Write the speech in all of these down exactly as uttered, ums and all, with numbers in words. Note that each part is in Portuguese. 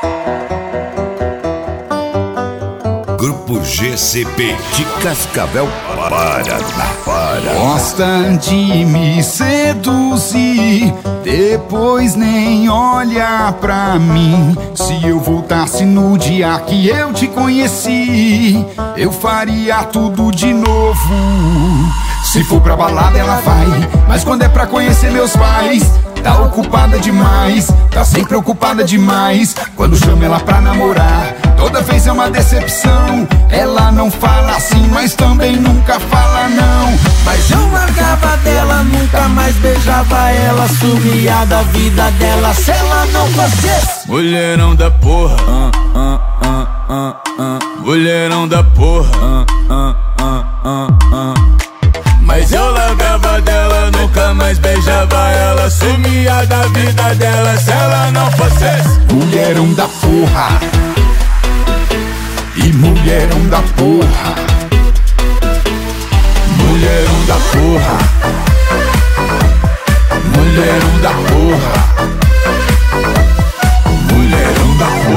Grupo G C P de Cascavel, Paraná. Paraná. Gosta de me seduzir, depois nem olha pra mim. Se eu voltasse no dia que eu te conheci, eu faria tudo de novo. Se for pra balada ela vai, mas quando é pra conhecer meus pais, tá ocupada demais, tá sempre ocupada demais. Quando chamo ela pra namorar, toda vez é uma decepção. Ela não fala assim, mas também nunca fala não. Mas eu largava dela, nunca mais beijava ela, sumia da vida dela se ela não fosse mulherão da porra, uh, uh, uh, uh, uh. Mulherão da porra, uh, uh, uh, uh, uh. Mas eu largava dela, nunca mais beijava ela, sumia da vida dela se ela não fosse mulherão da porra. E mulherão da porra. Mulherão da porra. Mulherão da porra. Mulherão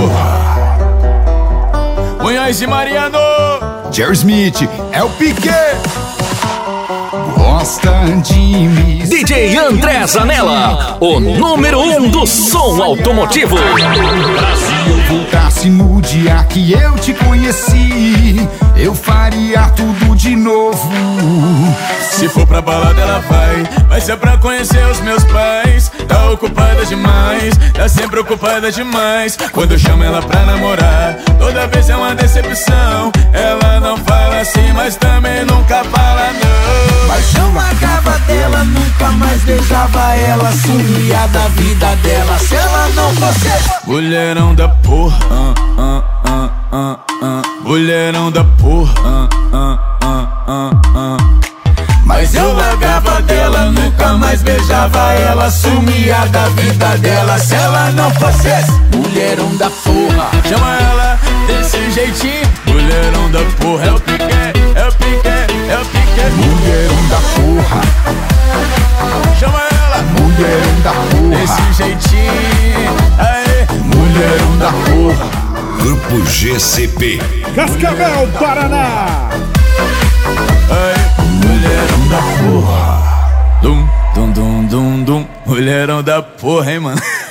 da porra. Munhoz e Mariano, Jerry Smith, é o Piquet. Gosta de me D J André Zanella, o número um do som automotivo. Se eu voltasse no dia que eu te conheci, eu faria tudo de novo. Se for pra balada ela vai, vai ser pra conhecer os meus pais. Tá ocupada demais, tá sempre ocupada demais. Quando eu chamo ela pra namorar, toda vez é uma decepção. Ela não fala assim, mas também nunca fala não. Mas eu largava dela, nunca mais beijava ela, sumia da vida dela se ela não fosse mulherão da porra, uh, uh, uh, uh, uh. Mulherão da porra, uh, uh, uh, uh, uh. Mas eu largava dela, nunca mais beijava ela, sumia da vida dela se ela não fosse mulherão da porra. Chama ela desse jeitinho, mulherão da porra. É o Piquet, é o Piquet, é o Piquet. Mulherão da porra. Chama ela, mulherão da porra. Desse jeitinho, aê. Mulherão da porra. Grupo G C P Cascavel, Paraná. Aê. Mulherão da porra. Dum, dum, dum, dum, dum. Mulherão da porra, hein, mano.